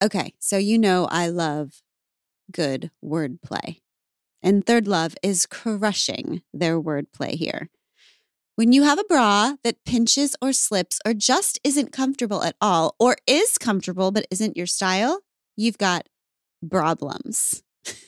Okay, so you know I love good wordplay. And Third Love is crushing their wordplay here. When you have a bra that pinches or slips or just isn't comfortable at all, or is comfortable but isn't your style, you've got problems.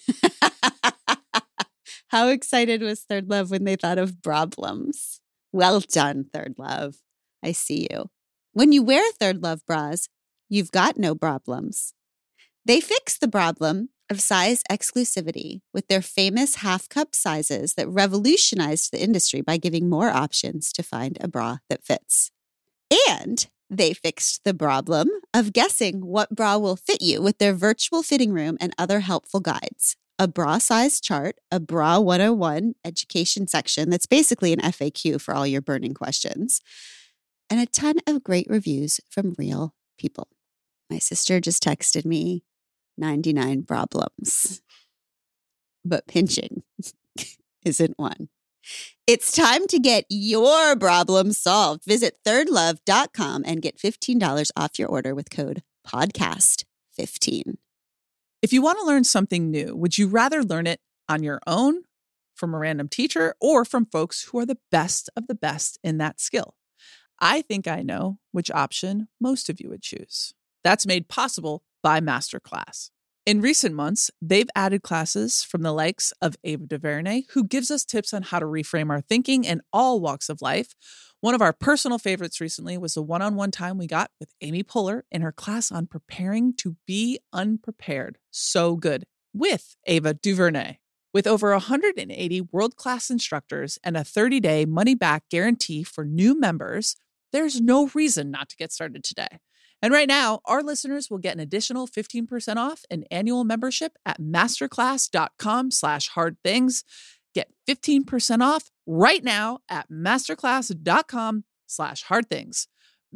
How excited was Third Love when they thought of problems? Well done, Third Love. I see you. When you wear Third Love bras, you've got no problems. They fix the problem of size exclusivity with their famous half-cup sizes that revolutionized the industry by giving more options to find a bra that fits. And they fixed the problem of guessing what bra will fit you with their virtual fitting room and other helpful guides. A bra size chart, a Bra 101 education section that's basically an FAQ for all your burning questions, and a ton of great reviews from real people. My sister just texted me 99 problems, but pinching isn't one. It's time to get your problem solved. Visit thirdlove.com and get $15 off your order with code podcast15. If you want to learn something new, would you rather learn it on your own, from a random teacher, or from folks who are the best of the best in that skill? I think I know which option most of you would choose. That's made possible by Masterclass. In recent months, they've added classes from the likes of Ava DuVernay, who gives us tips on how to reframe our thinking in all walks of life. One of our personal favorites recently was the one-on-one time we got with Amy Poehler in her class on preparing to be unprepared. So good. With Ava DuVernay. With over 180 world-class instructors and a 30-day money-back guarantee for new members, there's no reason not to get started today. And right now, our listeners will get an additional 15% off an annual membership at masterclass.com/hardthings. Get 15% off right now at masterclass.com/hardthings.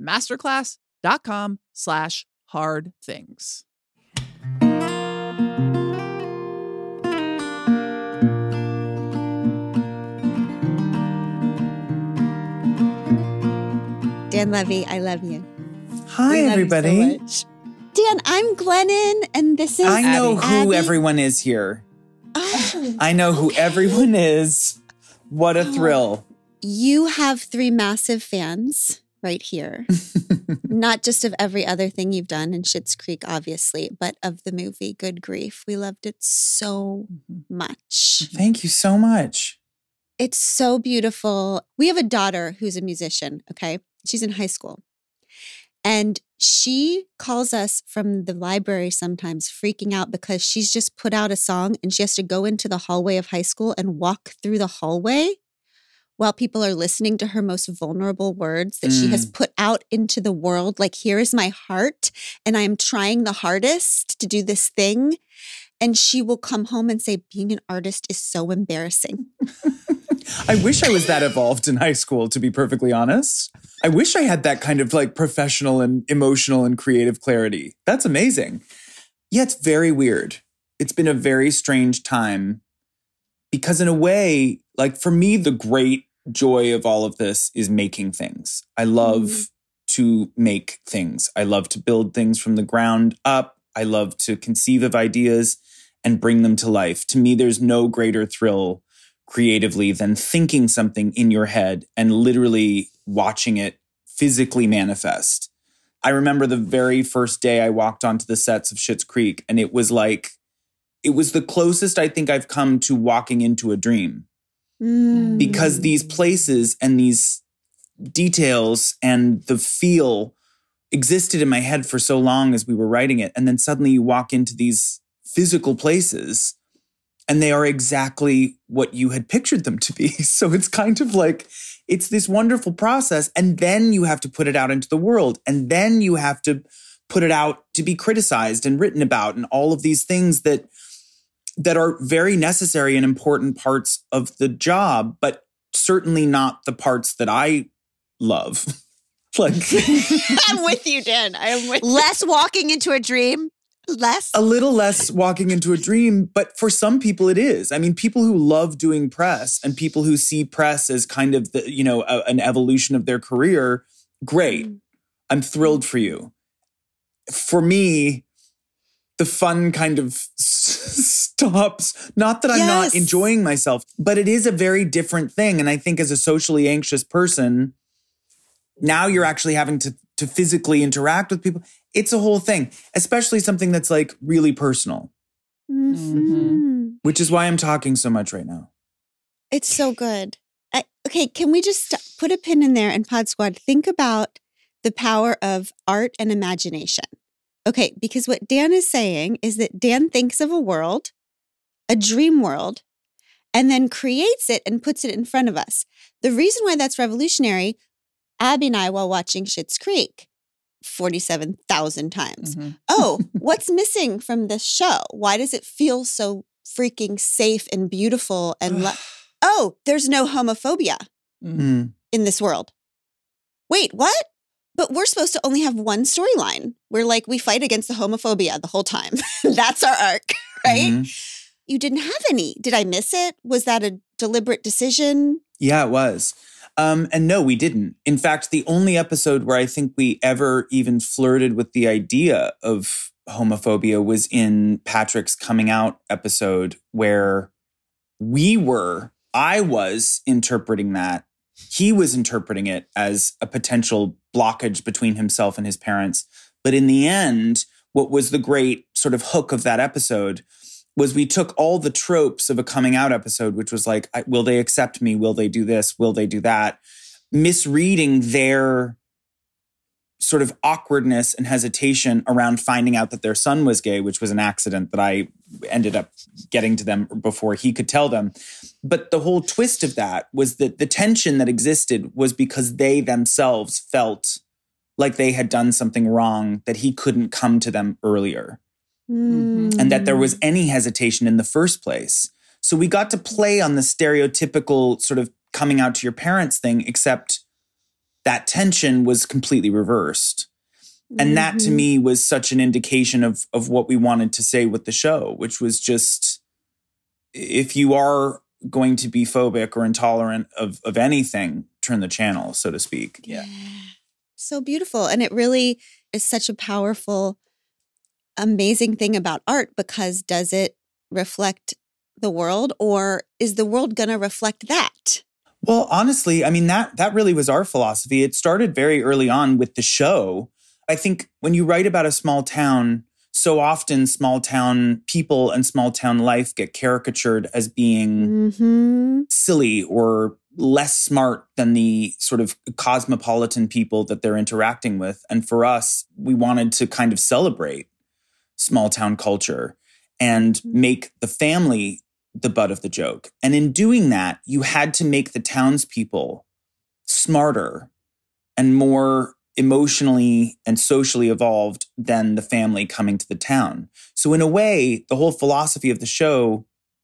Masterclass.com/hardthings. Dan Levy, I love you. Hi, everybody. So Dan, I'm Glennon, and this is I know who Abby. everyone is here. Oh. I know who everyone is. What a thrill. You have 3 massive fans right here. Not just of every other thing you've done in Schitt's Creek, obviously, but of the movie Good Grief. We loved it so much. Thank you so much. It's so beautiful. We have a daughter who's a musician, okay? She's in high school. And she calls us from the library sometimes freaking out because she's just put out a song and she has to go into the hallway of high school and walk through the hallway while people are listening to her most vulnerable words that she has put out into the world. Like, here is my heart and I am trying the hardest to do this thing. And she will come home and say, being an artist is so embarrassing. I wish I was that evolved in high school, to be perfectly honest. I wish I had that kind of like professional and emotional and creative clarity. That's amazing. Yeah, it's very weird. It's been a very strange time because in a way, like for me, the great joy of all of this is making things. I love to make things. I love to build things from the ground up. I love to conceive of ideas and bring them to life. To me, there's no greater thrill creatively than thinking something in your head and literally watching it physically manifest. I remember the very first day I walked onto the sets of Schitt's Creek, and it was the closest I think I've come to walking into a dream. Because these places and these details and the feel existed in my head for so long as we were writing it. And then suddenly you walk into these physical places and they are exactly what you had pictured them to be. So it's kind of like, it's this wonderful process. And then you have to put it out into the world. And then you have to put it out to be criticized and written about and all of these things that are very necessary and important parts of the job, but certainly not the parts that I love. Like, I'm with you, Dan. I am with you. Less walking into a dream. A little less walking into a dream, but for some people it is. I mean, people who love doing press and people who see press as kind of the, an evolution of their career, great. I'm thrilled for you. For me, the fun kind of stops. Not that I'm not enjoying myself, but it is a very different thing. And I think as a socially anxious person, now you're actually having to physically interact with people. It's a whole thing, especially something that's like really personal, which is why I'm talking so much right now. It's so good. Okay, can we just put a pin in there and Pod Squad, think about the power of art and imagination. Okay, because what Dan is saying is that Dan thinks of a world, a dream world, and then creates it and puts it in front of us. The reason why that's revolutionary, Abby and I, while watching Schitt's Creek 47,000 times. Oh, what's missing from this show? Why does it feel so freaking safe and beautiful? And oh, there's no homophobia in this world. Wait, what? But we're supposed to only have one storyline. We're like, we fight against the homophobia the whole time. That's our arc, right? You didn't have any. Did I miss it? Was that a deliberate decision? Yeah, it was. And no, we didn't. In fact, the only episode where I think we ever even flirted with the idea of homophobia was in Patrick's coming out episode, where I was interpreting that. He was interpreting it as a potential blockage between himself and his parents. But in the end, what was the great sort of hook of that episode was we took all the tropes of a coming out episode, which was like, will they accept me? Will they do this? Will they do that? Misreading their sort of awkwardness and hesitation around finding out that their son was gay, which was an accident that I ended up getting to them before he could tell them. But the whole twist of that was that the tension that existed was because they themselves felt like they had done something wrong, that he couldn't come to them earlier. And that there was any hesitation in the first place. So we got to play on the stereotypical sort of coming out to your parents thing, except that tension was completely reversed. And that to me was such an indication of what we wanted to say with the show, which was just, if you are going to be phobic or intolerant of anything, turn the channel, so to speak. Yeah. So beautiful. And it really is such a powerful, amazing thing about art, because does it reflect the world, or is the world going to reflect that? Well, honestly, I mean, that really was our philosophy. It started very early on with the show. I think when you write about a small town, so often small town people and small town life get caricatured as being silly or less smart than the sort of cosmopolitan people that they're interacting with. And for us, we wanted to kind of celebrate small town culture and make the family the butt of the joke. And in doing that, you had to make the townspeople smarter and more emotionally and socially evolved than the family coming to the town. So in a way, the whole philosophy of the show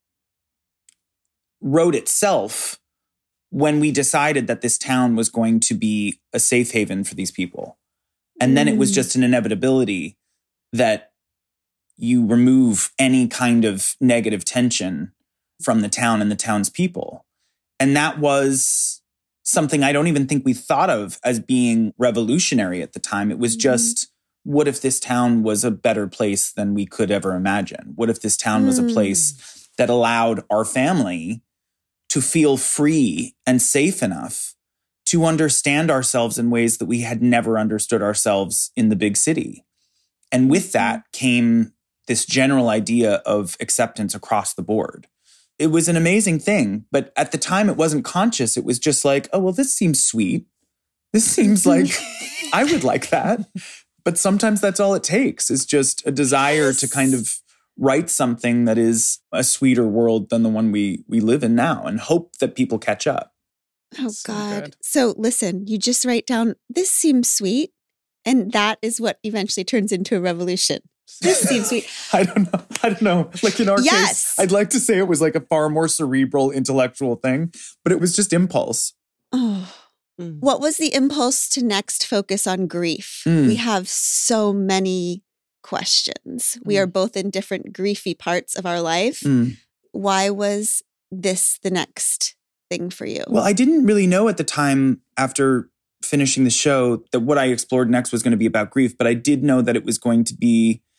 wrote itself when we decided that this town was going to be a safe haven for these people. And then it was just an inevitability that you remove any kind of negative tension from the town and the townspeople. And that was something I don't even think we thought of as being revolutionary at the time. It was just, what if this town was a better place than we could ever imagine? What if this town was a place that allowed our family to feel free and safe enough to understand ourselves in ways that we had never understood ourselves in the big city? And with that came this general idea of acceptance across the board. It was an amazing thing, but at the time it wasn't conscious. It was just like, oh, well, this seems sweet. This seems like I would like that. But sometimes that's all it takes, is just a desire to kind of write something that is a sweeter world than the one we live in now, and hope that people catch up. Oh, God. So listen, you just write down, this seems sweet. And that is what eventually turns into a revolution. This seems sweet. I don't know. Like in our case, I'd like to say it was like a far more cerebral, intellectual thing, but it was just impulse. Oh. What was the impulse to next focus on grief? We have so many questions. We are both in different griefy parts of our life. Why was this the next thing for you? Well, I didn't really know at the time, after finishing the show, that what I explored next was going to be about grief, but I did know that it was going to be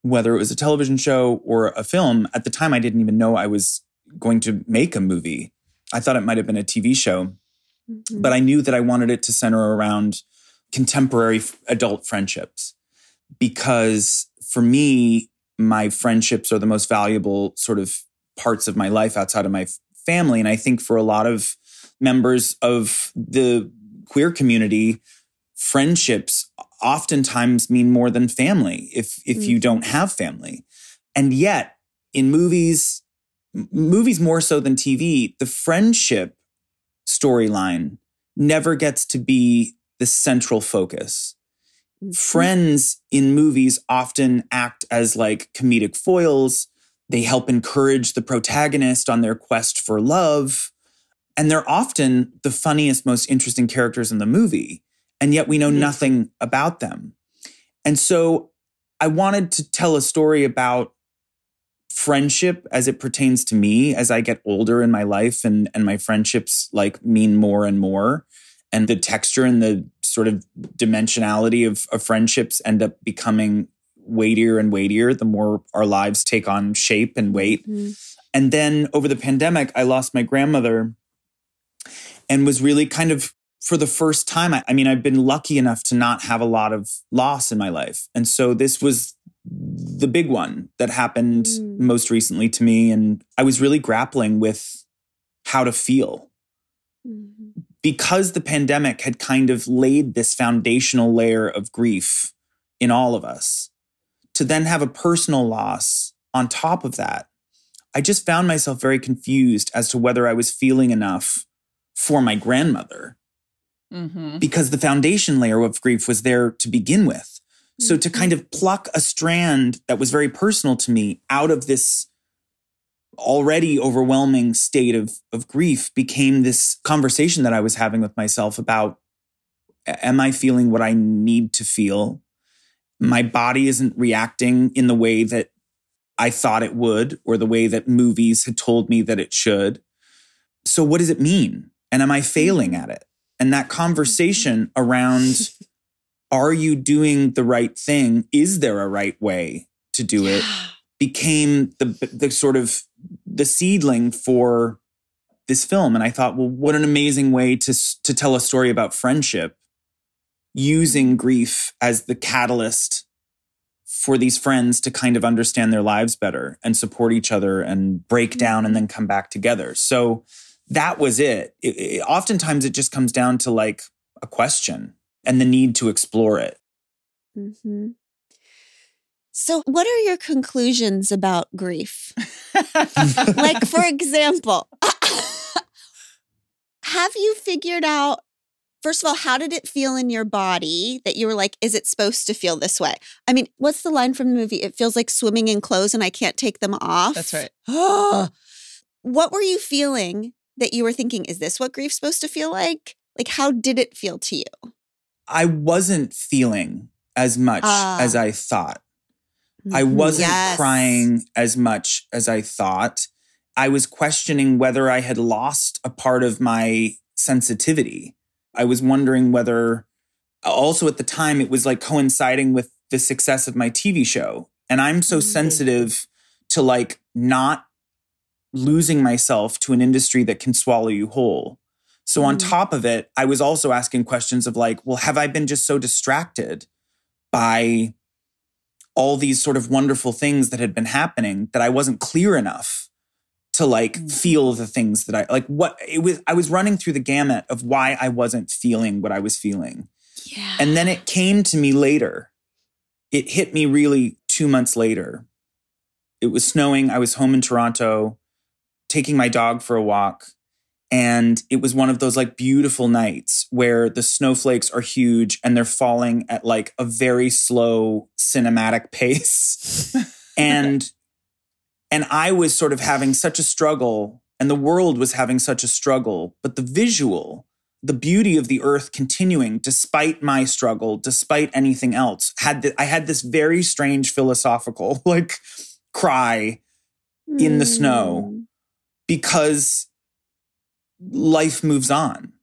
whether it was a television show or a film. At the time, I didn't even know I was going to make a movie. I thought it might have been a TV show, but I knew that I wanted it to center around contemporary adult friendships, because for me, my friendships are the most valuable sort of parts of my life outside of my family. And I think for a lot of members of the queer community, friendships oftentimes mean more than family if you don't have family. And yet in movies more so than TV, the friendship storyline never gets to be the central focus. Friends in movies often act as like comedic foils. They help encourage the protagonist on their quest for love. And they're often the funniest, most interesting characters in the movie. And yet we know nothing about them. And so I wanted to tell a story about friendship as it pertains to me as I get older in my life, and my friendships like mean more and more. And the texture and the sort of dimensionality of friendships end up becoming weightier and weightier the more our lives take on shape and weight. And then over the pandemic, I lost my grandmother and was really kind of, for the first time, I mean, I've been lucky enough to not have a lot of loss in my life. And so this was the big one that happened most recently to me. And I was really grappling with how to feel. Because the pandemic had kind of laid this foundational layer of grief in all of us, to then have a personal loss on top of that, I just found myself very confused as to whether I was feeling enough for my grandmother, because the foundation layer of grief was there to begin with. So to kind of pluck a strand that was very personal to me out of this already overwhelming state of grief became this conversation that I was having with myself about, am I feeling what I need to feel? My body isn't reacting in the way that I thought it would, or the way that movies had told me that it should. So what does it mean? And am I failing at it? And that conversation around, are you doing the right thing? Is there a right way to do it? Became the sort of the seedling for this film. And I thought, well, what an amazing way to tell a story about friendship, using grief as the catalyst for these friends to kind of understand their lives better and support each other and break down and then come back together. So that was it. Oftentimes it just comes down to like a question and the need to explore it. So what are your conclusions about grief? Like, for example, have you figured out, first of all, how did it feel in your body that you were like, is it supposed to feel this way? I mean, what's the line from the movie? It feels like swimming in clothes and I can't take them off. That's right. What were you feeling that you were thinking, is this what grief's supposed to feel like? Like, how did it feel to you? I wasn't feeling as much as I thought. I wasn't crying as much as I thought. I was questioning whether I had lost a part of my sensitivity. I was wondering whether, also at the time, it was like coinciding with the success of my TV show. And I'm so sensitive to like not losing myself to an industry that can swallow you whole. So on top of it, I was also asking questions of like, well, have I been just so distracted by all these sort of wonderful things that had been happening that I wasn't clear enough to like feel the things that I like, what it was. I was running through the gamut of why I wasn't feeling what I was feeling. Yeah. And then it came to me later. It hit me really 2 months later. It was snowing. I was home in Toronto, taking my dog for a walk. And it was one of those like beautiful nights where the snowflakes are huge and they're falling at like a very slow cinematic pace. and I was sort of having such a struggle, and the world was having such a struggle, but the visual, the beauty of the earth continuing despite my struggle, despite anything else, I had this very strange philosophical like cry in the snow, because life moves on.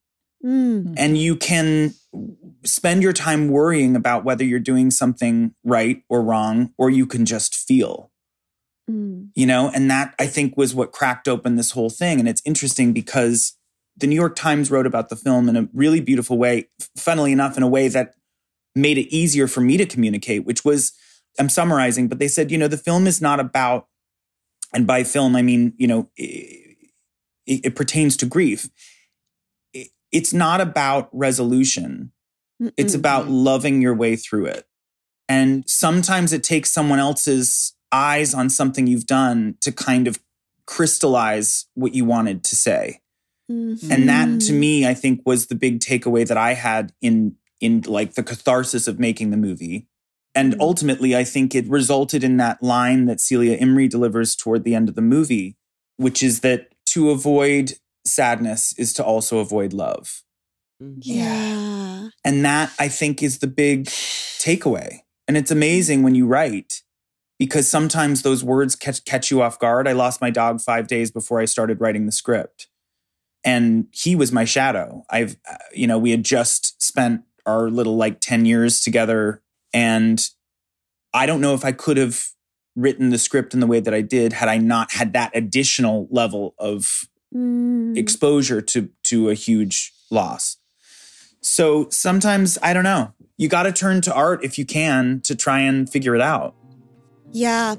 And you can spend your time worrying about whether you're doing something right or wrong, or you can just feel, you know, and that I think was what cracked open this whole thing. And it's interesting because the New York Times wrote about the film in a really beautiful way, funnily enough, in a way that made it easier for me to communicate, which was, I'm summarizing, but they said, you know, the film is not about, and by film, I mean, you know, it pertains to grief. It's not about resolution. It's about loving your way through it. And sometimes it takes someone else's eyes on something you've done to kind of crystallize what you wanted to say. And that, to me, I think was the big takeaway that I had in like the catharsis of making the movie. And ultimately, I think it resulted in that line that Celia Imrie delivers toward the end of the movie, which is that to avoid sadness is to also avoid love. Yeah. And that, I think, is the big takeaway. And it's amazing when you write, because sometimes those words catch you off guard. I lost my dog 5 days before I started writing the script. And he was my shadow. We had just spent our little 10 years together. And I don't know if I could have written the script in the way that I did had I not had that additional level of exposure to a huge loss. So sometimes, I don't know, you got to turn to art if you can to try and figure it out. Yeah.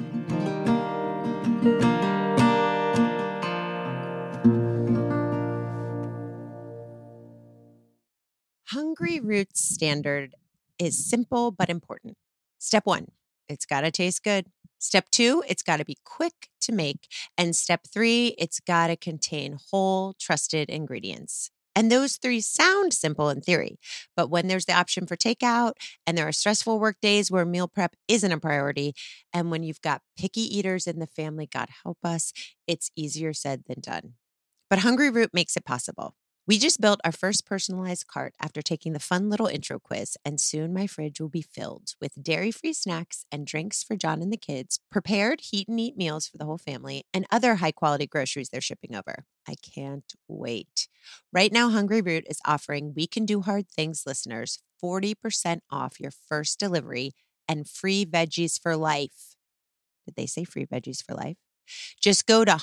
Hungry Roots standard is simple but important. Step 1, it's got to taste good. Step 2, it's got to be quick to make. And step 3, it's got to contain whole, trusted ingredients. And those 3 sound simple in theory, but when there's the option for takeout and there are stressful work days where meal prep isn't a priority, and when you've got picky eaters in the family, God help us, it's easier said than done. But Hungry Root makes it possible. We just built our first personalized cart after taking the fun little intro quiz, and soon my fridge will be filled with dairy-free snacks and drinks for John and the kids, prepared heat and eat meals for the whole family, and other high-quality groceries they're shipping over. I can't wait. Right now, Hungry Root is offering We Can Do Hard Things listeners 40% off your first delivery and free veggies for life. Did they say free veggies for life? Just go to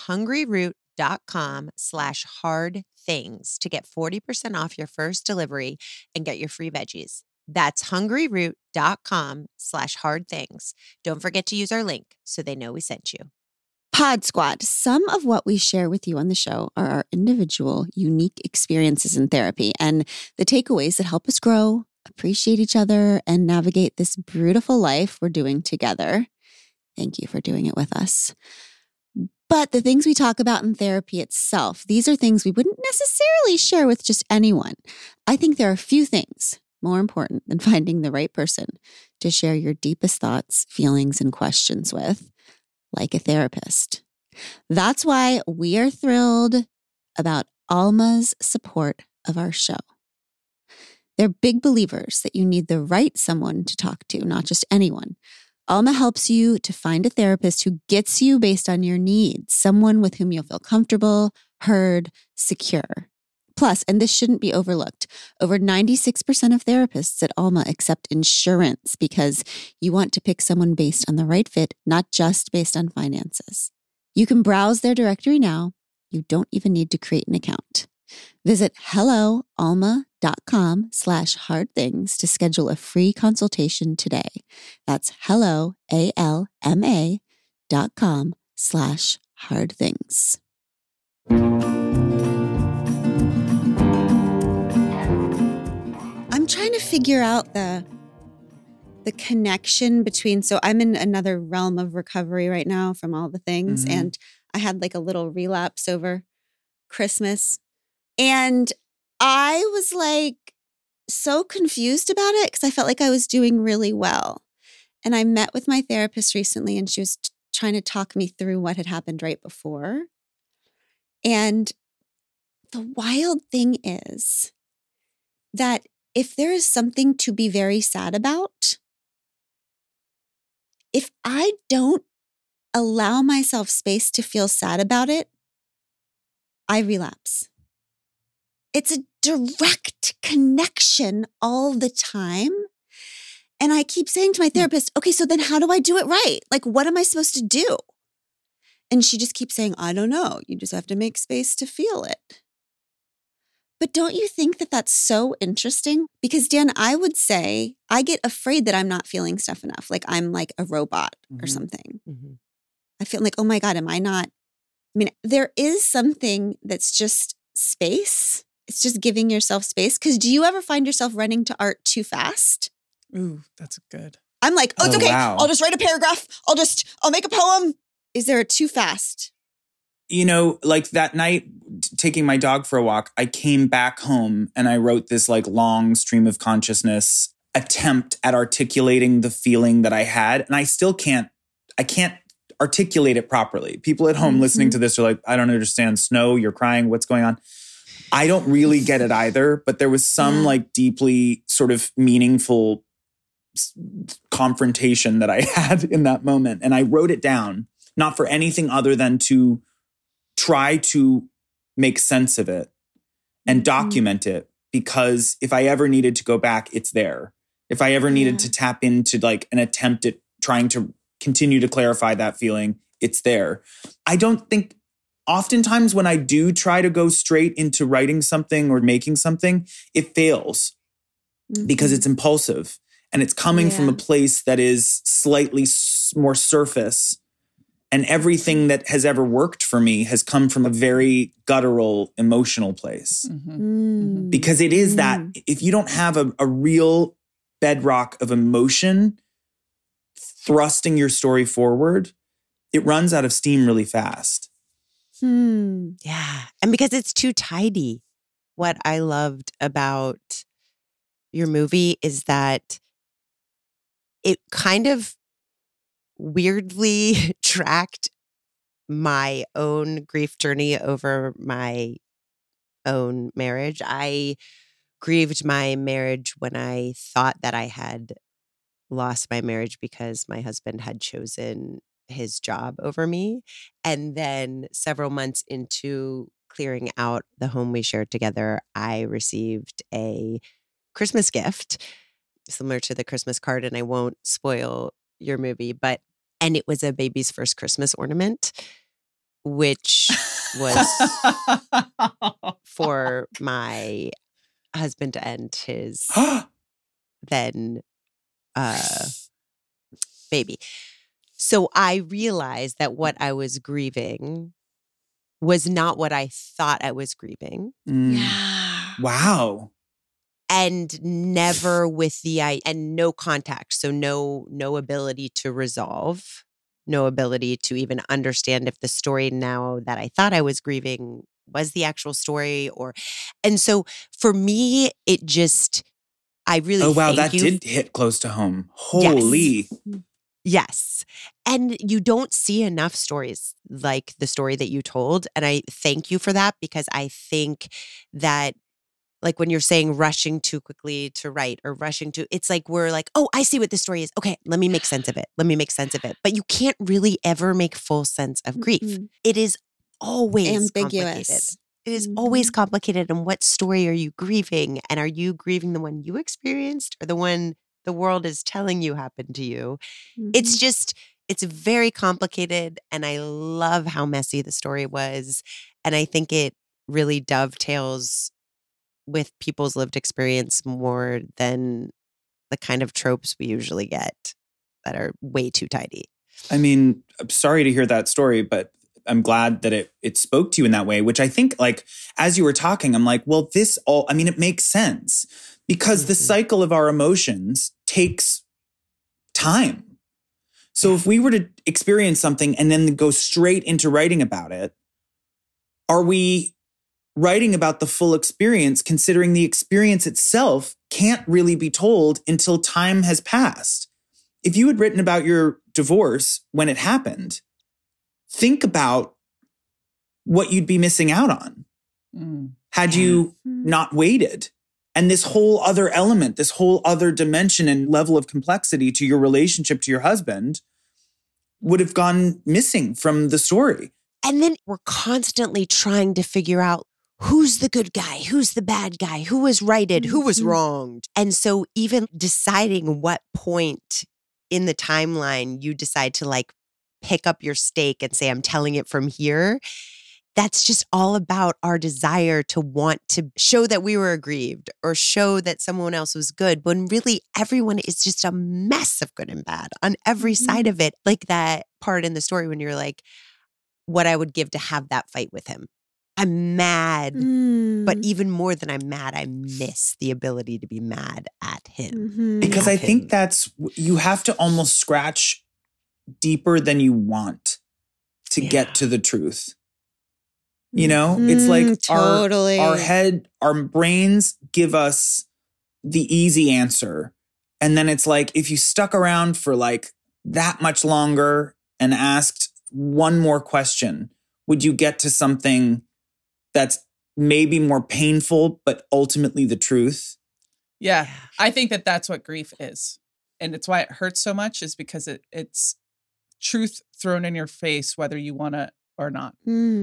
hungryroot.com/hardthings to get 40% off your first delivery and get your free veggies. That's hungryroot.com/hardthings. Don't forget to use our link so they know we sent you. Pod Squad, some of what we share with you on the show are our individual, unique experiences in therapy and the takeaways that help us grow, appreciate each other, and navigate this beautiful life we're doing together. Thank you for doing it with us. But the things we talk about in therapy itself, these are things we wouldn't necessarily share with just anyone. I think there are few things more important than finding the right person to share your deepest thoughts, feelings, and questions with, like a therapist. That's why we are thrilled about Alma's support of our show. They're big believers that you need the right someone to talk to, not just anyone. Alma helps you to find a therapist who gets you based on your needs, someone with whom you'll feel comfortable, heard, secure. Plus, and this shouldn't be overlooked, over 96% of therapists at Alma accept insurance because you want to pick someone based on the right fit, not just based on finances. You can browse their directory now. You don't even need to create an account. Visit helloalma.com/hardthings to schedule a free consultation today. That's helloalma.com/hardthings. I'm trying to figure out the connection between, so I'm in another realm of recovery right now from all the things. And I had like a little relapse over Christmas. And I was like so confused about it because I felt like I was doing really well. And I met with my therapist recently and she was trying to talk me through what had happened right before. And the wild thing is that if there is something to be very sad about, if I don't allow myself space to feel sad about it, I relapse. It's a direct connection all the time. And I keep saying to my therapist, okay, so then how do I do it right? Like, what am I supposed to do? And she just keeps saying, I don't know. You just have to make space to feel it. But don't you think that that's so interesting? Because Dan, I would say I get afraid that I'm not feeling stuff enough. Like I'm like a robot or something. I feel like, oh my God, am I not? I mean, there is something that's just space. It's just giving yourself space. Because do you ever find yourself running to art too fast? Ooh, that's good. I'm like, oh, it's okay. Wow. I'll just write a paragraph. I'll make a poem. Is there a too fast? You know, like that night taking my dog for a walk, I came back home and I wrote this like long stream of consciousness attempt at articulating the feeling that I had. And I can't articulate it properly. People at home listening to this are like, I don't understand. Snow, you're crying. What's going on? I don't really get it either, but there was some like deeply sort of meaningful confrontation that I had in that moment. And I wrote it down, not for anything other than to try to make sense of it and document it. Because if I ever needed to go back, it's there. If I ever needed to tap into like an attempt at trying to continue to clarify that feeling, it's there. I don't think oftentimes when I do try to go straight into writing something or making something, it fails because it's impulsive and it's coming from a place that is slightly more surface. And everything that has ever worked for me has come from a very guttural, emotional place. Because it is that if you don't have a real bedrock of emotion thrusting your story forward, it runs out of steam really fast. Yeah. And because it's too tidy. What I loved about your movie is that it kind of weirdly tracked my own grief journey over my own marriage. I grieved my marriage when I thought that I had lost my marriage because my husband had chosen his job over me. And then several months into clearing out the home we shared together, I received a Christmas gift similar to the Christmas card. And I won't spoil your movie, and it was a baby's first Christmas ornament, which was for my husband and his then baby. So I realized that what I was grieving was not what I thought I was grieving. Wow. And never with and no contact. So no ability to resolve, no ability to even understand if the story now that I thought I was grieving was the actual story and so for me, it just, I really Oh, wow. That did hit close to home. Holy. Yes. And you don't see enough stories like the story that you told. And I thank you for that because I think that like when you're saying rushing too quickly to write or it's like we're like, oh, I see what this story is. Okay, let me make sense of it. But you can't really ever make full sense of grief. It is always ambiguous. Complicated. It is always complicated. And what story are you grieving? And are you grieving the one you experienced or the one the world is telling you happened to you? It's very complicated. And I love how messy the story was. And I think it really dovetails with people's lived experience more than the kind of tropes we usually get that are way too tidy. I mean, I'm sorry to hear that story, but I'm glad that it spoke to you in that way, which I think like, as you were talking, I'm like, well, it makes sense because the cycle of our emotions takes time. So if we were to experience something and then go straight into writing about it, are we writing about the full experience, considering the experience itself can't really be told until time has passed? If you had written about your divorce when it happened, think about what you'd be missing out on had you not waited. And this whole other element, this whole other dimension and level of complexity to your relationship to your husband would have gone missing from the story. And then we're constantly trying to figure out who's the good guy? Who's the bad guy? Who was righted? Who was wronged? And so even deciding what point in the timeline you decide to like pick up your stake and say, I'm telling it from here, that's just all about our desire to want to show that we were aggrieved or show that someone else was good. When really everyone is just a mess of good and bad on every side of it. Like that part in the story when you're like, what I would give to have that fight with him. I'm mad, but even more than I'm mad, I miss the ability to be mad at him. Because I think you have to almost scratch deeper than you want to get to the truth. You know, it's like totally. our brains give us the easy answer. And then it's like, if you stuck around for like that much longer and asked one more question, would you get to something that's maybe more painful, but ultimately the truth? Yeah. I think that that's what grief is. And it's why it hurts so much, is because it's truth thrown in your face, whether you want to or not.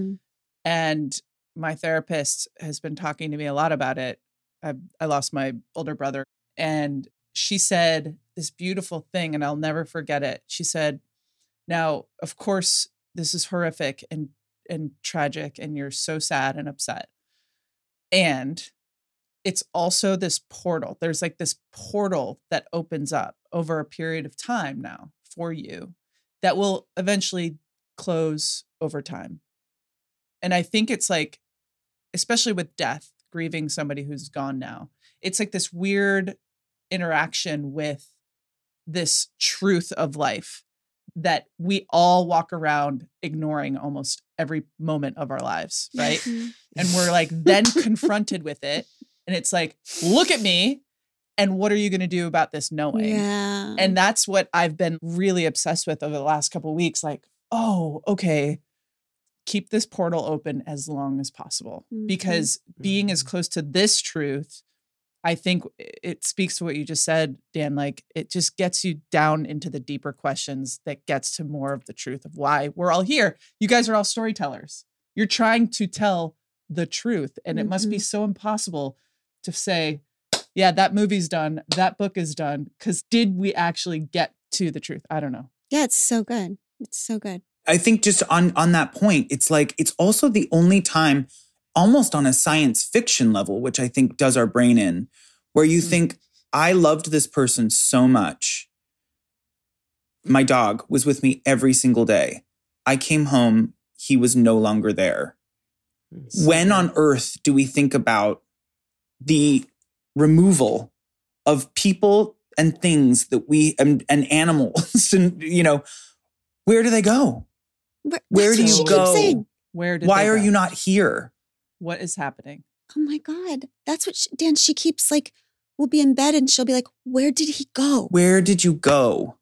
And my therapist has been talking to me a lot about it. I lost my older brother, and she said this beautiful thing, and I'll never forget it. She said, now, of course, this is horrific and tragic, and you're so sad and upset. And it's also this portal. There's like this portal that opens up over a period of time now for you that will eventually close over time. And I think it's like, especially with death, grieving somebody who's gone now, it's like this weird interaction with this truth of life that we all walk around ignoring almost every moment of our lives, right? And we're like then confronted with it. And it's like, look at me. And what are you going to do about this knowing? Yeah. And that's what I've been really obsessed with over the last couple of weeks. Like, oh, okay. Keep this portal open as long as possible, because being as close to this truth, I think it speaks to what you just said, Dan. Like, it just gets you down into the deeper questions that gets to more of the truth of why we're all here. You guys are all storytellers. You're trying to tell the truth, and it must be so impossible to say, yeah, that movie's done, that book is done, because did we actually get to the truth? I don't know. Yeah, it's so good. It's so good. I think just on that point, it's like, it's also the only time, almost on a science fiction level, which I think does our brain in, where you think, I loved this person so much. My dog was with me every single day. I came home, he was no longer there. When on earth do we think about the removal of people and things that and animals and, you know, where do they go? Where do you go? Why are you not here? What is happening? Oh my God. That's what Dan, she keeps like, we'll be in bed and she'll be like, where did he go? Where did you go?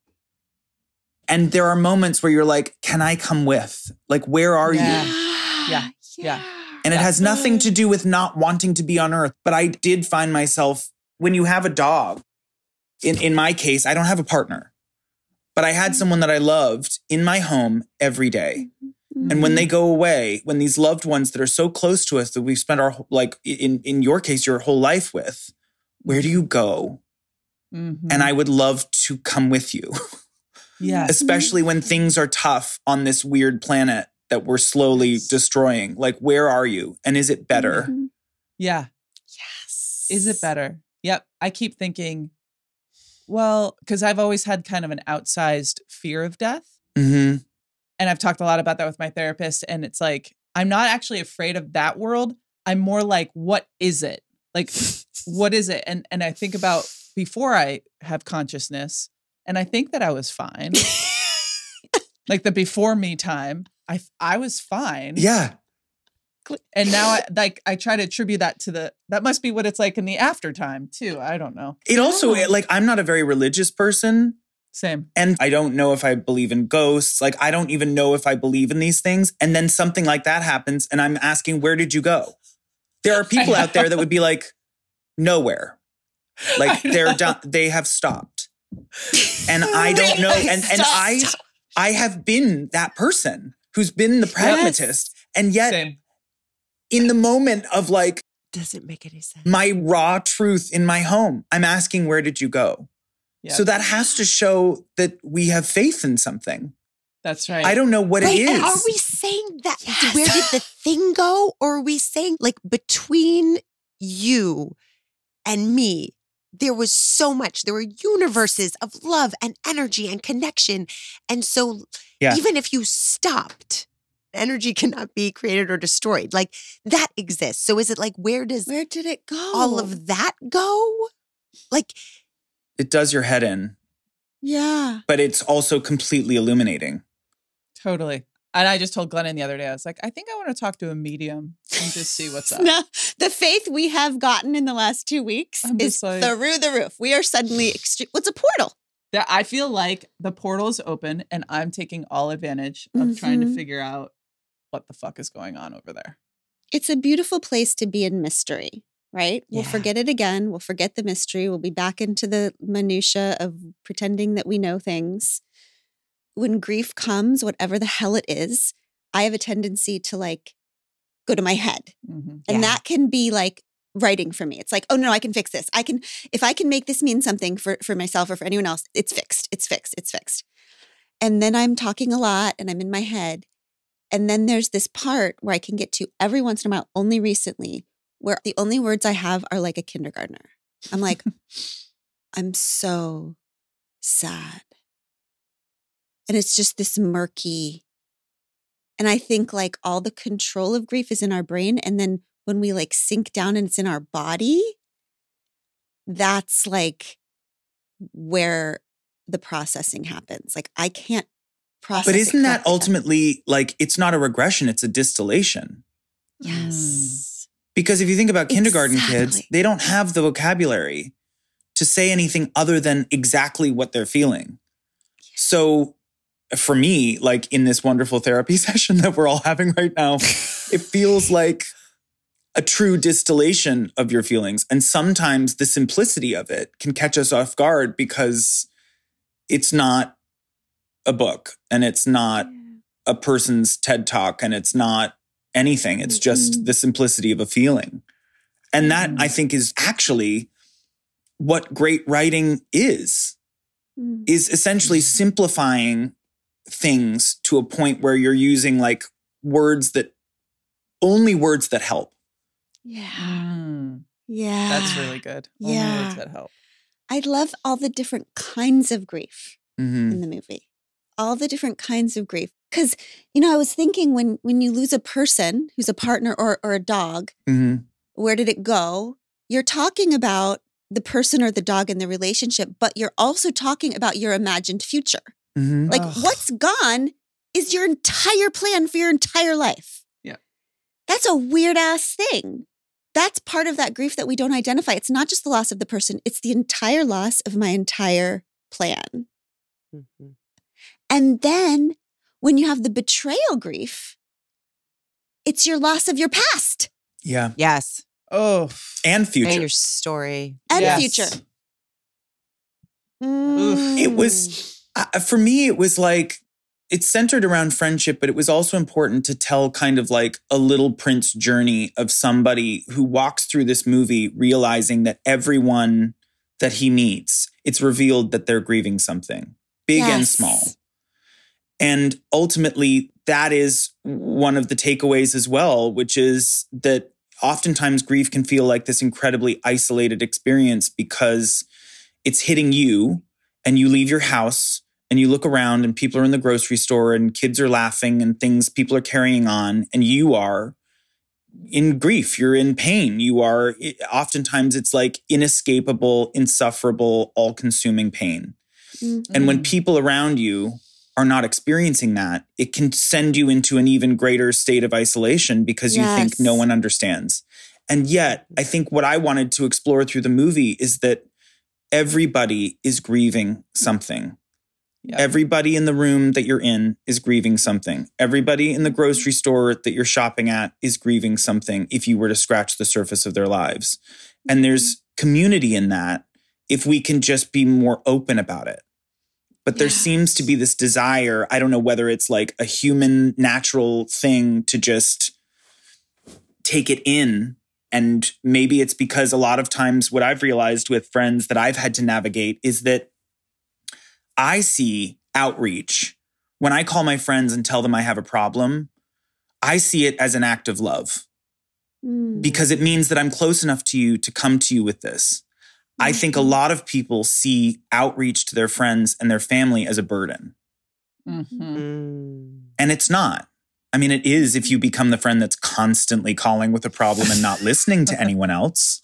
And there are moments where you're like, can I come with? Like, where are you? Yeah. And it has nothing to do with not wanting to be on Earth. But I did find myself, when you have a dog, in my case, I don't have a partner, but I had someone that I loved in my home every day. And when they go away, when these loved ones that are so close to us that we've spent our, like in your case, your whole life with, where do you go? And I would love to come with you. Yeah. Especially when things are tough on this weird planet that we're slowly destroying. Like, where are you? And is it better? Yeah. Yes. Is it better? Yep. I keep thinking, well, because I've always had kind of an outsized fear of death. And I've talked a lot about that with my therapist. And it's like, I'm not actually afraid of that world. I'm more like, what is it? Like, what is it? And I think about before I have consciousness, and I think that I was fine. Like the before me time, I was fine. Yeah. And now I try to attribute that to that must be what it's like in the after time too. I don't know. It also, like, I'm not a very religious person. Same. And I don't know if I believe in ghosts. Like, I don't even know if I believe in these things. And then something like that happens and I'm asking, where did you go? There are people out there that would be like, nowhere. Like they have stopped. And I don't know. And I have been that person who's been the pragmatist. And yet in the moment of like Doesn't make any sense. my raw truth in my home, I'm asking, where did you go? Yeah, So that has to show that we have faith in something. that's right. I don't know what Wait, it is. and are we saying that? Yes. Where did the thing go? Or are we saying like between you and me, there was so much. There were universes of love and energy and connection. And so Yeah. even if you stopped, energy cannot be created or destroyed. Like that exists. So is it like, where did it go? all of that go? Like, It does your head in, Yeah. but it's also completely illuminating. Totally. And I just told Glennon the other day, I was like, I think I want to talk to a medium and just see what's up. No, the faith we have gotten in the last 2 weeks I'm is just like- through the roof. We are suddenly extreme. What's a portal? That I feel like the portal is open and I'm taking all advantage of trying to Mhm. figure out what the fuck is going on over there. It's a beautiful place to be in mystery, right? We'll Yeah. forget it again. We'll forget the mystery. We'll be back into the minutia of pretending that we know things. When grief comes, whatever the hell it is, I have a tendency to like go to my head. Mhm. And Yeah. that can be like writing for me. It's like, oh no, I can fix this. If I can make this mean something for myself or for anyone else, it's fixed. It's fixed. It's fixed. And then I'm talking a lot and I'm in my head. And then there's this part where I can get to every once in a while, only recently, where the only words I have are like a kindergartner. I'm like, I'm so sad. And it's just this murky. And I think like all the control of grief is in our brain. And then when we like sink down and it's in our body, that's like where the processing happens. Like I can't process. But it isn't that correctly. ultimately like, it's not a regression, it's a distillation. Yes. Because if you think about kindergarten kids, Exactly. they don't have the vocabulary to say anything other than exactly what they're feeling. So for me, like in this wonderful therapy session that we're all having right now, it feels like a true distillation of your feelings. And sometimes the simplicity of it can catch us off guard because it's not a book and it's not a person's TED Talk and it's not anything. It's just the simplicity of a feeling. And that I think is actually what great writing is essentially simplifying things to a point where you're using like words that help. Yeah. Mm, Yeah. that's really good. Only Yeah. words that help. I love all the different kinds of grief Mhm. in the movie. All the different kinds of grief. Because, you know, I was thinking when you lose a person who's a partner or a dog, Mhm. where did it go? You're talking about the person or the dog in the relationship, but you're also talking about your imagined future. Mhm. Like Ugh. what's gone is your entire plan for your entire life. Yeah. That's a weird ass thing. That's part of that grief that we don't identify. It's not just the loss of the person, it's the entire loss of my entire plan. Mhm. And then when you have the betrayal grief, it's your loss of your past Yeah. Yes. Oh, And And future. your story. and yes. future. It was, for me, it was like, it's centered around friendship, but it was also important to tell kind of like a Little Prince journey of somebody who walks through this movie realizing that everyone that he meets, it's revealed that they're grieving something, big and Yes. small. And ultimately, that is one of the takeaways as well, which is that oftentimes grief can feel like this incredibly isolated experience because it's hitting you and you leave your house and you look around and people are in the grocery store and kids are laughing and people are carrying on and you are in grief, you're in pain. You are, oftentimes it's like inescapable, insufferable, all-consuming pain. And when people around you are not experiencing that, it can send you into an even greater state of isolation because you think Yes. no one understands. And yet, I think what I wanted to explore through the movie is that everybody is grieving something. Yeah. Everybody in the room that you're in is grieving something. Everybody in the grocery store that you're shopping at is grieving something if you were to scratch the surface of their lives. And there's community in that if we can just be more open about it. But there seems to be this desire, I don't know whether it's like a human natural thing to just take it in. And maybe it's because a lot of times what I've realized with friends that I've had to navigate is that I see outreach. When I call my friends and tell them I have a problem, I see it as an act of love because it means that I'm close enough to you to come to you with this. I think a lot of people see outreach to their friends and their family as a burden. And it's not. I mean, it is if you become the friend that's constantly calling with a problem and not listening to anyone else.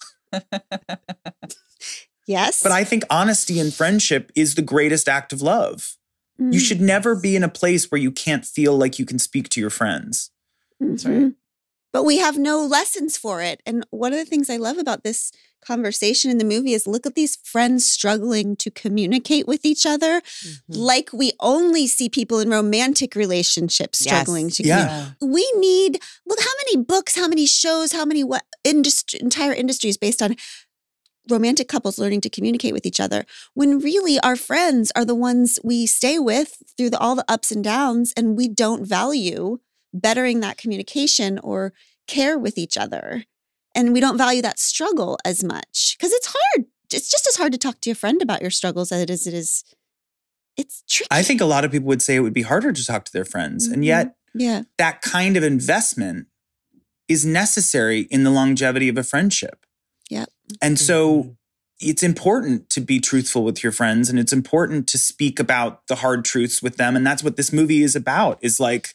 Yes. But I think honesty in friendship is the greatest act of love. You should never be in a place where you can't feel like you can speak to your friends. That's right. But we have no lessons for it. And one of the things I love about this conversation in the movie is look at these friends struggling to communicate with each other. Like we only see people in romantic relationships struggling to communicate. We need, look how many books, how many shows, how many entire industries based on romantic couples learning to communicate with each other, when really our friends are the ones we stay with through all the ups and downs, and we don't value bettering that communication or care with each other. And we don't value that struggle as much because it's hard. It's just as hard to talk to your friend about your struggles as it is. It's tricky. I think a lot of people would say it would be harder to talk to their friends. And yet that kind of investment is necessary in the longevity of a friendship. Yeah. And so it's important to be truthful with your friends, and it's important to speak about the hard truths with them. And that's what this movie is about, is like,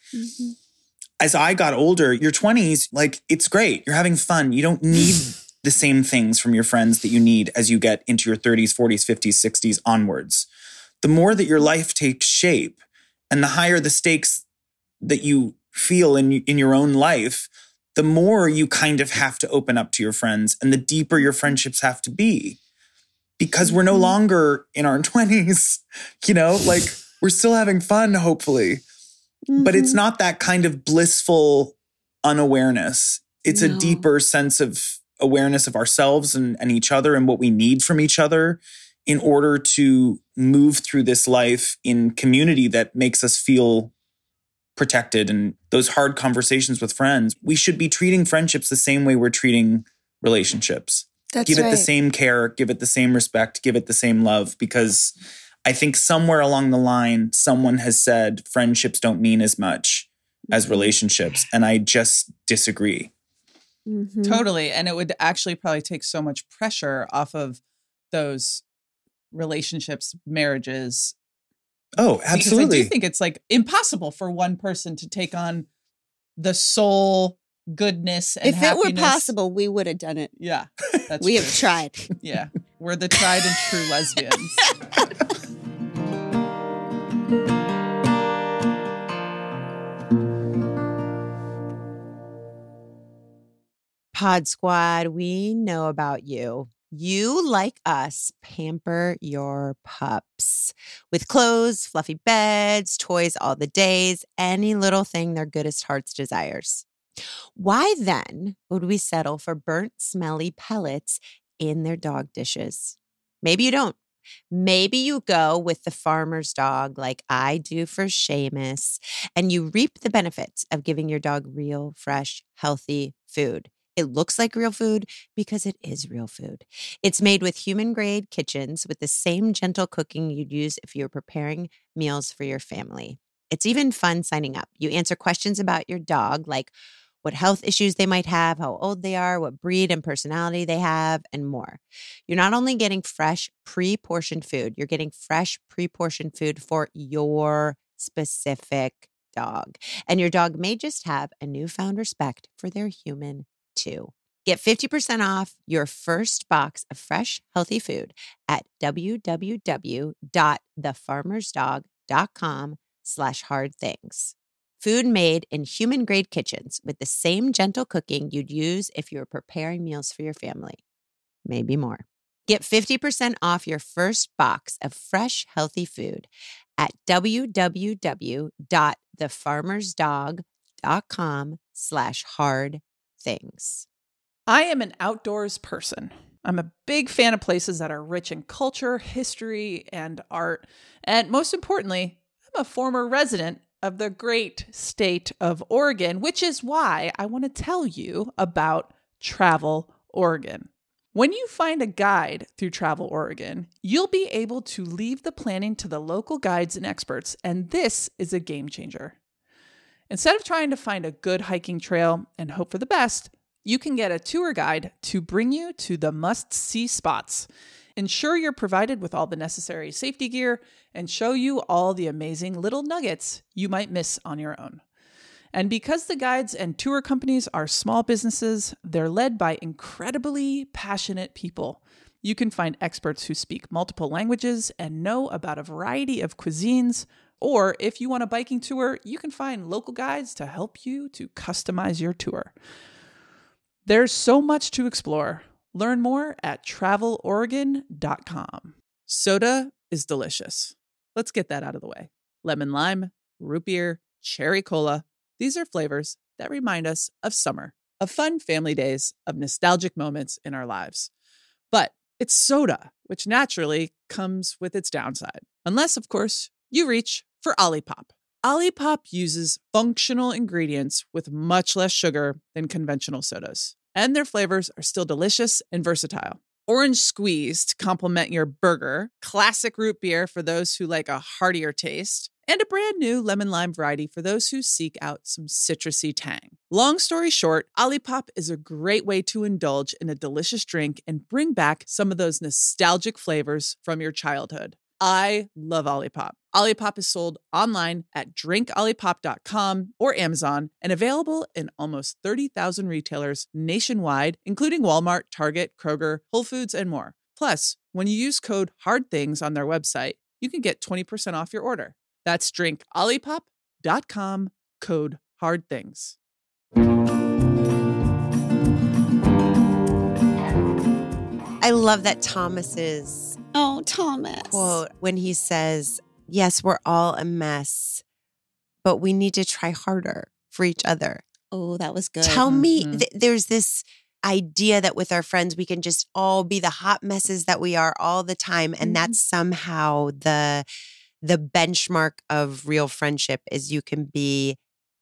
as I got older, your 20s, like, it's great. You're having fun. You don't need the same things from your friends that you need as you get into your 30s, 40s, 50s, 60s onwards. The more that your life takes shape and the higher the stakes that you feel in your own life, the more you kind of have to open up to your friends and the deeper your friendships have to be. Because we're no longer in our 20s, you know, like we're still having fun, hopefully. But it's not that kind of blissful unawareness. It's a deeper sense of awareness of ourselves and each other and what we need from each other in order to move through this life in community that makes us feel protected. And those hard conversations with friends, we should be treating friendships the same way we're treating relationships. Give it the same care, give it the same respect, give it the same love, because I think somewhere along the line, someone has said friendships don't mean as much as relationships. And I just disagree. Totally. And it would actually probably take so much pressure off of those relationships, marriages. Oh, absolutely. Because I do think it's like impossible for one person to take on the soul goodness and happiness. If it were possible, we would have done it. Yeah. That's we true. have tried. Yeah. We're the tried and true lesbians. Pod Squad, we know about you. You, like us, pamper your pups with clothes, fluffy beds, toys all the days, any little thing their goodest hearts desires. Why then would we settle for burnt, smelly pellets in their dog dishes? Maybe you don't. Maybe you go with the farmer's dog like I do for Seamus, and you reap the benefits of giving your dog real, fresh, healthy food. It looks like real food because it is real food. It's made with human-grade kitchens with the same gentle cooking you'd use if you were preparing meals for your family. It's even fun signing up. You answer questions about your dog, like what health issues they might have, how old they are, what breed and personality they have, and more. You're not only getting fresh, pre-portioned food, you're getting fresh, pre-portioned food for your specific dog. And your dog may just have a newfound respect for their human too. Get 50% off your first box of fresh, healthy food at www.thefarmersdog.com/hardthings. Food made in human-grade kitchens with the same gentle cooking you'd use if you were preparing meals for your family. Maybe more. Get 50% off your first box of fresh, healthy food at www.thefarmersdog.com/hardthings. I am an outdoors person. I'm a big fan of places that are rich in culture, history, and art. And most importantly, I'm a former resident of the great state of Oregon, which is why I want to tell you about Travel Oregon. When you find a guide through Travel Oregon, you'll be able to leave the planning to the local guides and experts, and this is a game changer. Instead of trying to find a good hiking trail and hope for the best, you can get a tour guide to bring you to the must-see spots, ensure you're provided with all the necessary safety gear, and show you all the amazing little nuggets you might miss on your own. And because the guides and tour companies are small businesses, they're led by incredibly passionate people. You can find experts who speak multiple languages and know about a variety of cuisines. Or if you want a biking tour, you can find local guides to help you to customize your tour. There's so much to explore. Learn more at traveloregon.com. Soda is delicious. Let's get that out of the way. Lemon lime, root beer, cherry cola. These are flavors that remind us of summer, of fun family days, of nostalgic moments in our lives. But it's soda, which naturally comes with its downside. Unless, of course, you reach for Olipop. Olipop uses functional ingredients with much less sugar than conventional sodas. And their flavors are still delicious and versatile. Orange squeeze to complement your burger, classic root beer for those who like a heartier taste, and a brand new lemon lime variety for those who seek out some citrusy tang. Long story short, Olipop is a great way to indulge in a delicious drink and bring back some of those nostalgic flavors from your childhood. I love Olipop. Olipop is sold online at drinkolipop.com or Amazon and available in almost 30,000 retailers nationwide, including Walmart, Target, Kroger, Whole Foods, and more. Plus, when you use code HARDTHINGS on their website, you can get 20% off your order. That's drinkolipop.com, code HARDTHINGS. I love that Thomas's Thomas. quote when he says, yes, we're all a mess, but we need to try harder for each other. Oh, that was good. Tell me, there's this idea that with our friends, we can just all be the hot messes that we are all the time. And that's somehow the benchmark of real friendship is you can be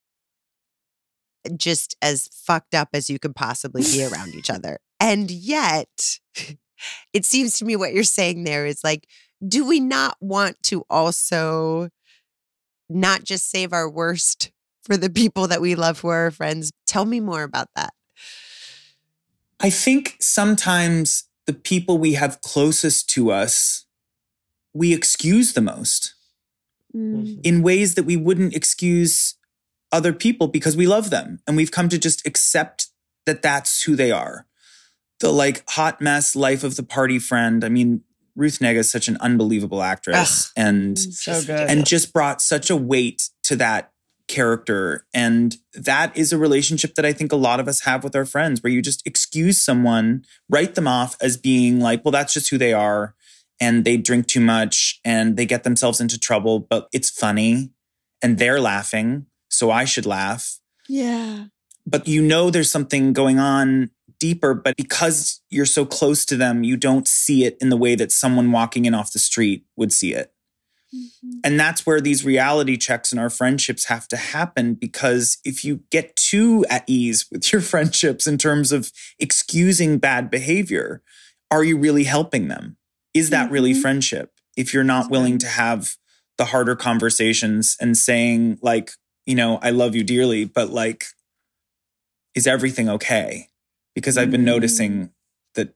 just as fucked up as you could possibly be around each other. And yet, it seems to me what you're saying there is like, do we not want to also not just save our worst for the people that we love who are our friends? Tell me more about that. I think sometimes the people we have closest to us, we excuse the most in ways that we wouldn't excuse other people because we love them. And we've come to just accept that that's who they are. The like hot mess, life of the party friend. I mean, Ruth Negga is such an unbelievable actress and So good. and just brought such a weight to that character. And that is a relationship that I think a lot of us have with our friends, where you just excuse someone, write them off as being like, well, that's just who they are. And they drink too much and they get themselves into trouble, but it's funny and they're laughing, so I should laugh. Yeah. But you know there's something going on deeper, but because you're so close to them, you don't see it in the way that someone walking in off the street would see it. And that's where these reality checks in our friendships have to happen, because if you get too at ease with your friendships in terms of excusing bad behavior, are you really helping them? Is that really friendship? If you're not willing to have the harder conversations and saying like, you know, I love you dearly, but like, is everything okay? Because I've been noticing that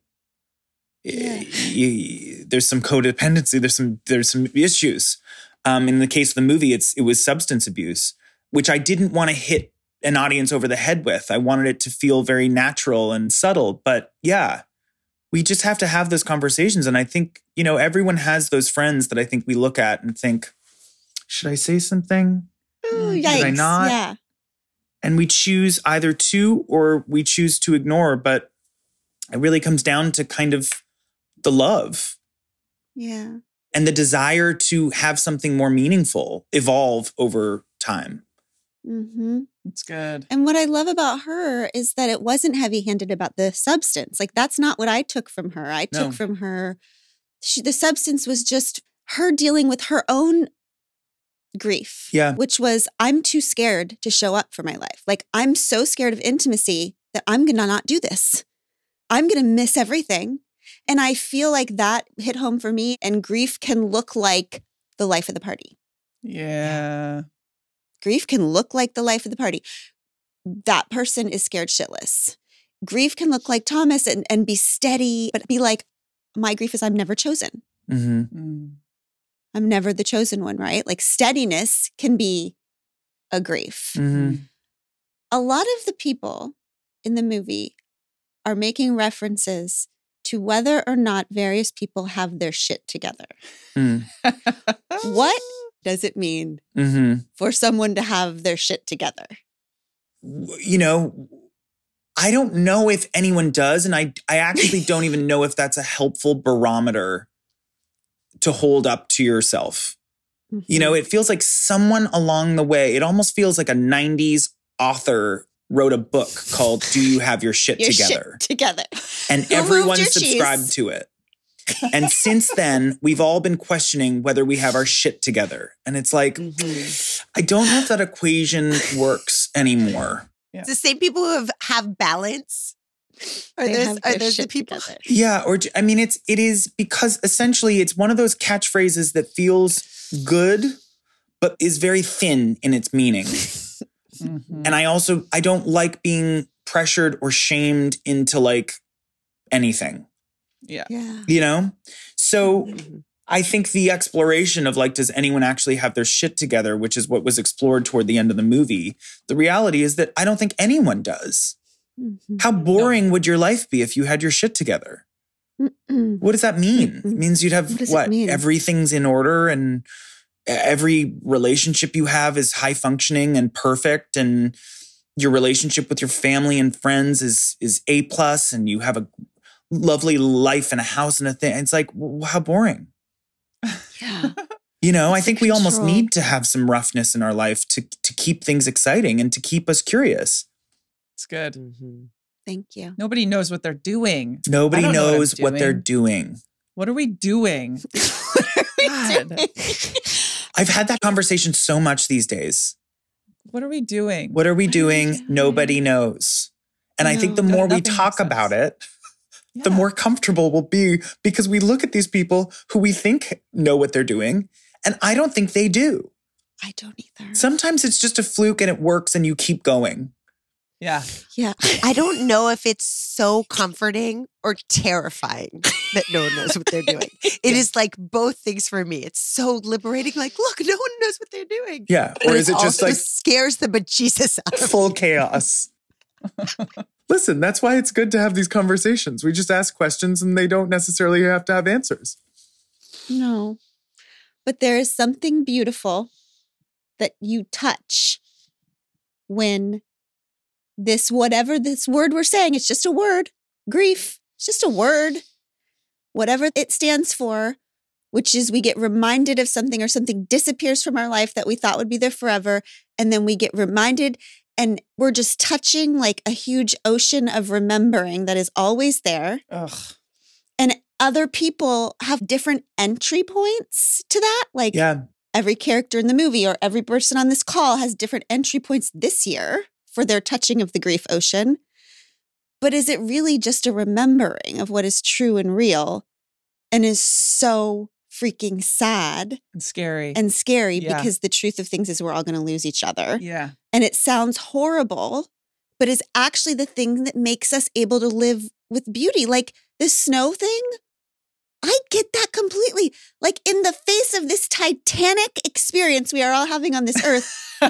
there's some codependency, there's some issues. In the case of the movie, it was substance abuse, which I didn't want to hit an audience over the head with. I wanted it to feel very natural and subtle. But yeah, we just have to have those conversations. And I think, you know, everyone has those friends that I think we look at and think, should I say something? Oh, Should yikes. I not? Yeah. And we choose either to or we choose to ignore. But it really comes down to kind of the love. Yeah. And the desire to have something more meaningful evolve over time. It's good. And what I love about her is that it wasn't heavy-handed about the substance. Like, that's not what I took from her. I took from her, the substance was just her dealing with her own grief. Yeah. Which was, I'm too scared to show up for my life. Like, I'm so scared of intimacy that I'm going to not do this. I'm going to miss everything. And I feel like that hit home for me. And grief can look like the life of the party. Yeah. Grief can look like the life of the party. That person is scared shitless. Grief can look like Thomas and be steady, but be like, my grief is I'm never chosen. Mm-hmm. I'm never the chosen one, right? Like steadiness can be a grief. Mm-hmm. A lot of the people in the movie are making references to whether or not various people have their shit together. Mm. What does it mean Mm-hmm. for someone to have their shit together? You know, I don't know if anyone does. And I actually don't even know if that's a helpful barometer to hold up to yourself. Mm-hmm. You know, it feels like someone along the way, it almost feels like a 90s author wrote a book called Do You Have Your Shit Your Together? Shit together. And Who everyone moved your subscribed cheese? to it. And since then, we've all been questioning whether we have our shit together. And it's like, I don't know if that equation works anymore. It's the same people who have balance. Are They those, have are their those the shit people? together. Yeah, or I mean, it is because essentially it's one of those catchphrases that feels good, but is very thin in its meaning. Mm-hmm. And I don't like being pressured or shamed into like anything, Yeah. Yeah. you know? So Mhm. I think the exploration of like, does anyone actually have their shit together, which is what was explored toward the end of the movie. The reality is that I don't think anyone does. Mhm. How boring would your life be if you had your shit together? Mm-mm. What does that mean? It means you'd have What does it mean? everything's in order and every relationship you have is high functioning and perfect, and your relationship with your family and friends is A+, and you have a lovely life and a house and a thing. It's like, how boring. Yeah. You know, I It's think the we almost control. need to have some roughness in our life to keep things exciting and to keep us curious. It's good. Mhm. Thank you. Nobody knows what they're doing. Nobody I don't know knows what they're doing. What are we doing? God. I've had that conversation so much these days. What are we doing? What are we doing? doing? Nobody knows. And I think the No. more we Nothing talk makes about sense. it, the more comfortable we'll be, because we look at these people who we think know what they're doing, and I don't think they do. I don't either. Sometimes it's just a fluke and it works and you keep going. Yeah. Yeah. I don't know if it's so comforting or terrifying that no one knows what they're doing. It is like both things for me. It's so liberating. Like, look, no one knows what they're doing. Yeah. But Or is it just also like scares the bejesus out of me. full chaos? Listen, that's why it's good to have these conversations. We just ask questions and they don't necessarily have to have answers. No. But there is something beautiful that you touch when this, whatever this word we're saying, it's just a word, grief, it's just a word, whatever it stands for, which is we get reminded of something or something disappears from our life that we thought would be there forever. And then we get reminded and we're just touching like a huge ocean of remembering that is always there. Ugh. And other people have different entry points to that. Like Yeah. every character in the movie or every person on this call has different entry points this year for their touching of the grief ocean. But is it really just a remembering of what is true and real and is so freaking sad And scary. and scary Yeah. because the truth of things is we're all going to lose each other. yeah. And it sounds horrible, but is actually the thing that makes us able to live with beauty. Like the snow thing, I get that completely. Like in the face of this Titanic experience we are all having on this earth,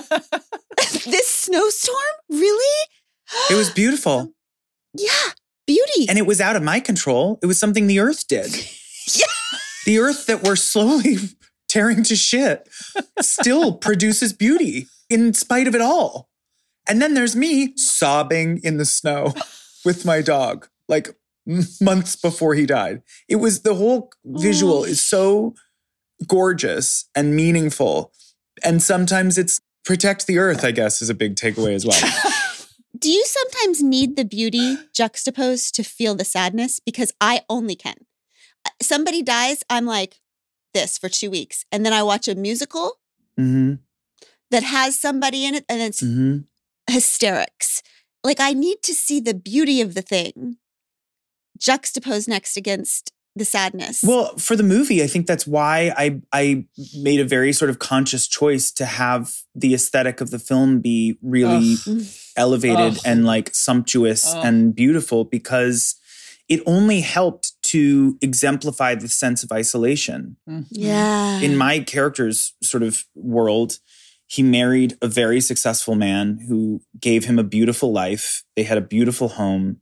this snowstorm, really? It was beautiful. Yeah, beauty. And it was out of my control. It was something the earth did. Yeah. The earth that we're slowly tearing to shit still produces beauty in spite of it all. And then there's me sobbing in the snow with my dog, like months before he died. It was the whole visual is so gorgeous and meaningful. And sometimes it's protect the earth, I guess, is a big takeaway as well. Do you sometimes need the beauty juxtaposed to feel the sadness? Because I only can. Somebody dies, I'm like this for 2 weeks. And then I watch a musical that has somebody in it and it's hysterics. Like, I need to see the beauty of the thing juxtaposed next against the sadness. Well, for the movie, I think that's why I made a very sort of conscious choice to have the aesthetic of the film be really elevated and like sumptuous and beautiful, because it only helped to exemplify the sense of isolation. Yeah. In my character's sort of world, he married a very successful man who gave him a beautiful life. They had a beautiful home.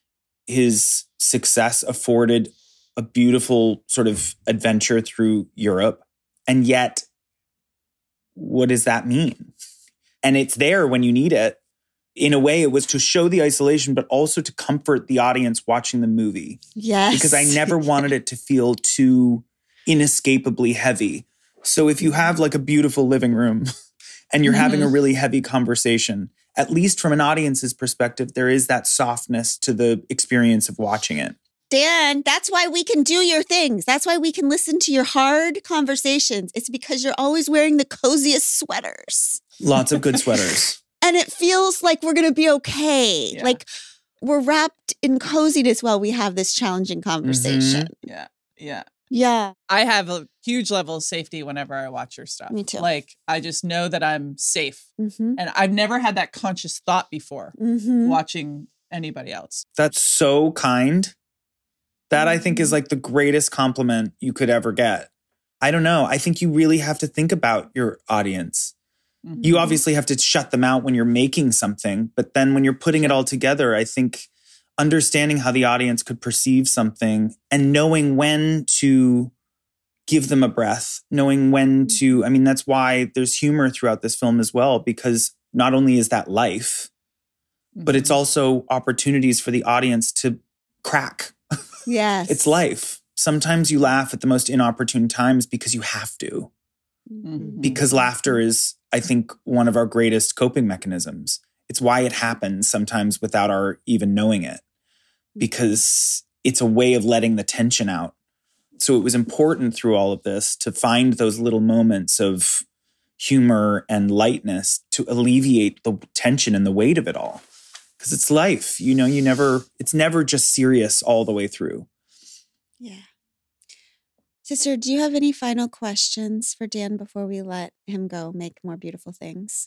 His success afforded a beautiful sort of adventure through Europe. And yet, what does that mean? And it's there when you need it. In a way, it was to show the isolation, but also to comfort the audience watching the movie. Yes. Because I never wanted it to feel too inescapably heavy. So if you have like a beautiful living room and you're having a really heavy conversation, at least from an audience's perspective, there is that softness to the experience of watching it. Dan, that's why we can do your things. That's why we can listen to your hard conversations. It's because you're always wearing the coziest sweaters. Lots of good sweaters. And it feels like we're going to be okay. Yeah. Like we're wrapped in coziness while we have this challenging conversation. Yeah. Yeah. Yeah. I have a huge level of safety whenever I watch your stuff. Me too. Like, I just know that I'm safe. Mm-hmm. And I've never had that conscious thought before watching anybody else. That's so kind. That I think is like the greatest compliment you could ever get. I don't know. I think you really have to think about your audience. You obviously have to shut them out when you're making something, but then when you're putting it all together, I think understanding how the audience could perceive something and knowing when to give them a breath, knowing when to, I mean, that's why there's humor throughout this film as well, because not only is that life, but it's also opportunities for the audience to crack. Yes. It's life. Sometimes you laugh at the most inopportune times because you have to. Because laughter is, I think, one of our greatest coping mechanisms. It's why it happens sometimes without our even knowing it. Because it's a way of letting the tension out. So it was important through all of this to find those little moments of humor and lightness to alleviate the tension and the weight of it all. Because it's life, you know, it's never just serious all the way through. Yeah. Sister, do you have any final questions for Dan before we let him go make more beautiful things?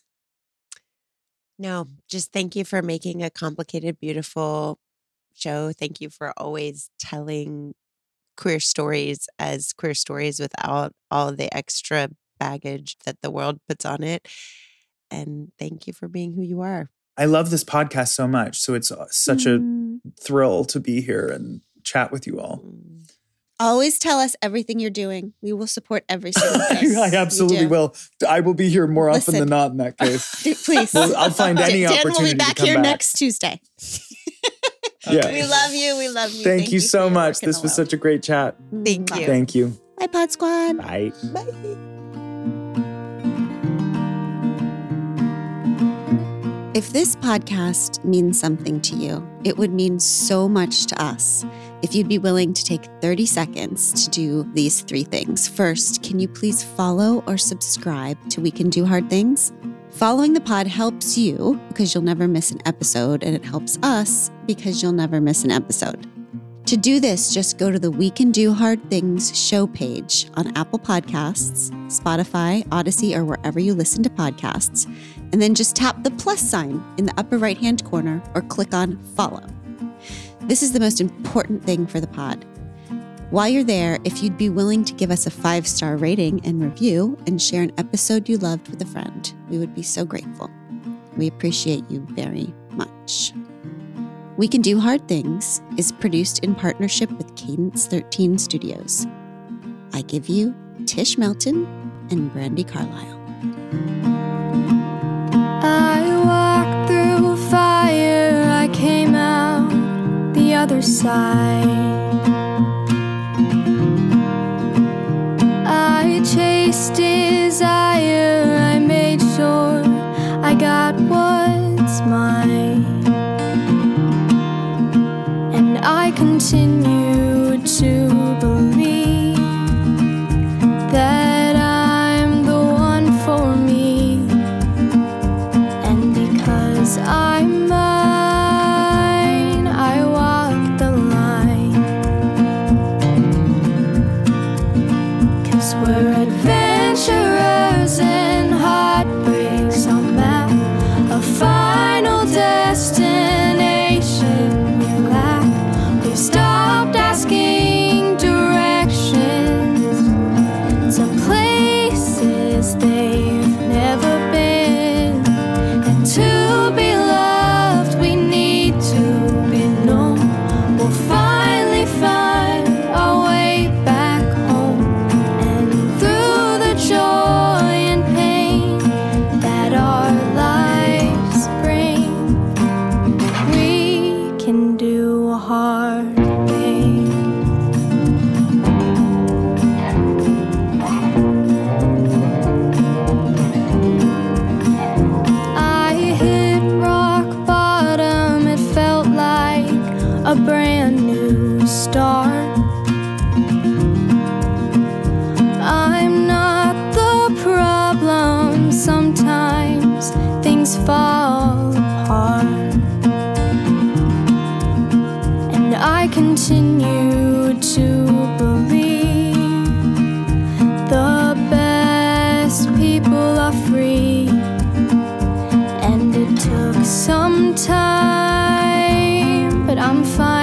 No, just thank you for making a complicated, beautiful show. Thank you for always telling queer stories as queer stories without all the extra baggage that the world puts on it. And thank you for being who you are. I love this podcast so much. So it's such a thrill to be here and chat with you all. Always tell us everything you're doing. We will support every single thing. I absolutely will. I will be here more often Listen. than not in that case. Please. Well, I'll find any Dan opportunity will be back to come here back. next Tuesday. Yeah. We love you. We love you. Thank you so for your much. work in This the was world. such a great chat. Thank you. Thank you. Bye, Pod Squad. Bye. If this podcast means something to you, it would mean so much to us if you'd be willing to take 30 seconds to do these 3 things. First, can you please follow or subscribe to We Can Do Hard Things? Following the pod helps you because you'll never miss an episode, and it helps us because you'll never miss an episode. To do this, just go to the We Can Do Hard Things show page on Apple Podcasts, Spotify, Odyssey, or wherever you listen to podcasts, and then just tap the plus sign in the upper right-hand corner or click on follow. This is the most important thing for the pod. While you're there, if you'd be willing to give us a 5-star rating and review and share an episode you loved with a friend, we would be so grateful. We appreciate you very much. We Can Do Hard Things is produced in partnership with Cadence 13 Studios. I give you Tish Melton and Brandy Carlisle. I walked through fire, I came out the other side. I chased desire, I made sure I got what's mine. And I continue to believe that I'm the one for fall apart. And I continue to believe the best people are free. And it took some time, but I'm fine.